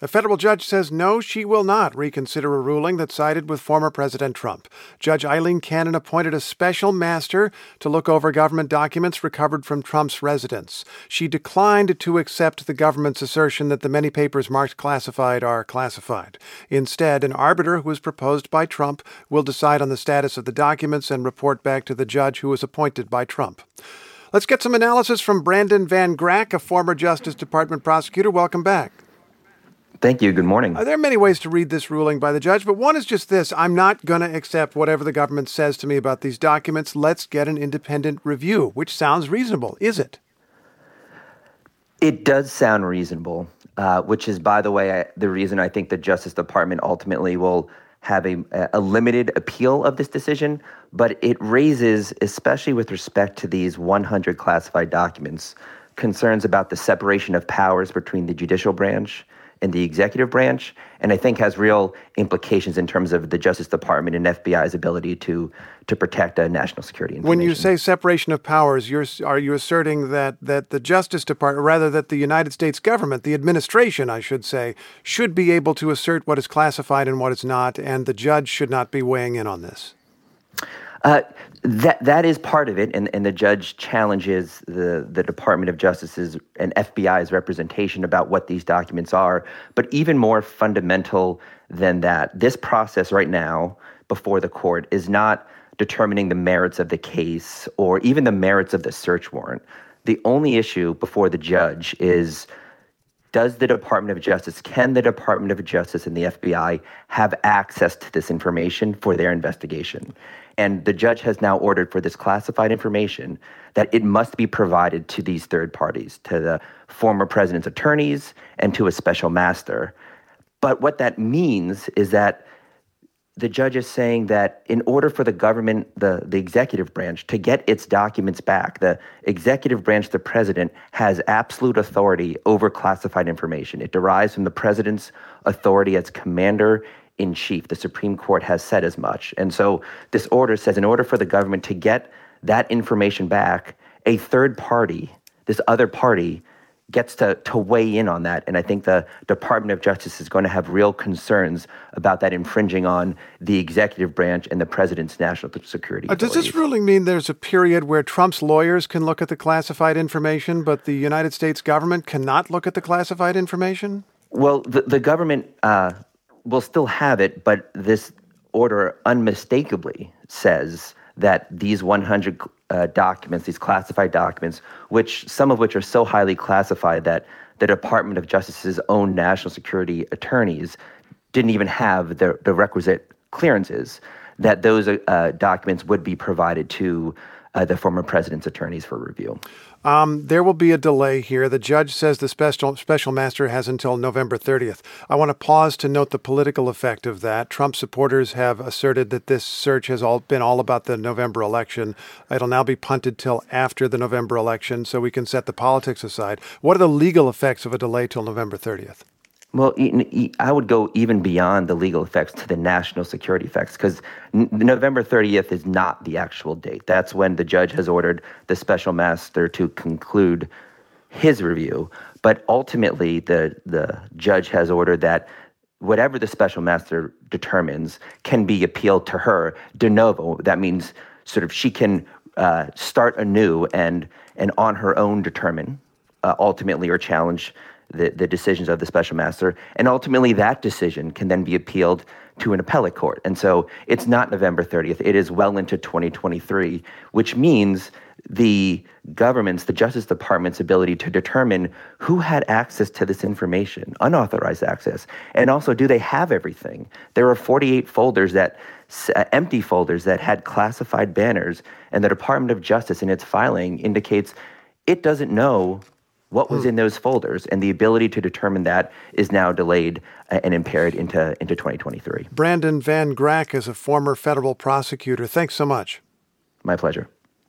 A federal judge says no, she will not reconsider a ruling that sided with former President Trump. Judge Eileen Cannon appointed a special master to look over government documents recovered from Trump's residence. She declined to accept the government's assertion that the many papers marked classified are classified. Instead, an arbiter who was proposed by Trump will decide on the status of the documents and report back to the judge who was appointed by Trump. Let's get some analysis from Brandon Van Grack, a former Justice Department prosecutor. Welcome back. Thank you. Good morning. There are many ways to read this ruling by the judge, but one is just this. I'm not going to accept whatever the government says to me about these documents. Let's get an independent review, which sounds reasonable. Is it? It does sound reasonable, which is, by the way, the reason I think the Justice Department ultimately will have a limited appeal of this decision. But it raises, especially with respect to these 100 classified documents, concerns about the separation of powers between the judicial branch and the executive branch, and I think has real implications in terms of the Justice Department and FBI's ability to protect national security information. When you say separation of powers, are you asserting that the Justice Department, or rather that the United States government, the administration, I should say, should be able to assert what is classified and what is not, and the judge should not be weighing in on this? That is part of it, and the judge challenges the Department of Justice's and FBI's representation about what these documents are. But even more fundamental than that, this process right now before the court is not determining the merits of the case or even the merits of the search warrant. The only issue before the judge is, can the Department of Justice and the FBI have access to this information for their investigation? And the judge has now ordered for this classified information that it must be provided to these third parties, to the former president's attorneys and to a special master. But what that means is that the judge is saying that in order for the government, the executive branch, to get its documents back, the executive branch, the president, has absolute authority over classified information. It derives from the president's authority as commander-in-chief. The Supreme Court has said as much. And so this order says in order for the government to get that information back, a third party, this other party, gets to weigh in on that. And I think the Department of Justice is going to have real concerns about that infringing on the executive branch and the president's national security authorities. Does this ruling mean there's a period where Trump's lawyers can look at the classified information, but the United States government cannot look at the classified information? Well, the government will still have it, but this order unmistakably says that these 100 documents, these classified documents, some of which are so highly classified that the Department of Justice's own national security attorneys didn't even have the requisite clearances, that those documents would be provided to the former president's attorneys for review. There will be a delay here. The judge says the special master has until November 30th. I want to pause to note the political effect of that. Trump supporters have asserted that this search has been all about the November election. It'll now be punted till after the November election so we can set the politics aside. What are the legal effects of a delay till November 30th? Well, I would go even beyond the legal effects to the national security effects, because November 30th is not the actual date. That's when the judge has ordered the special master to conclude his review. But ultimately, the judge has ordered that whatever the special master determines can be appealed to her de novo. That means sort of she can start anew and on her own determine ultimately or challenge the decisions of the special master, and ultimately that decision can then be appealed to an appellate court. And so it's not November 30th. It is well into 2023, which means the Justice Department's ability to determine who had access to this information, unauthorized access, and also do they have everything? There are 48 folders empty folders that had classified banners, and the Department of Justice in its filing indicates it doesn't know what was in those folders, and the ability to determine that is now delayed and impaired into 2023. Brandon Van Grack is a former federal prosecutor. Thanks so much. My pleasure.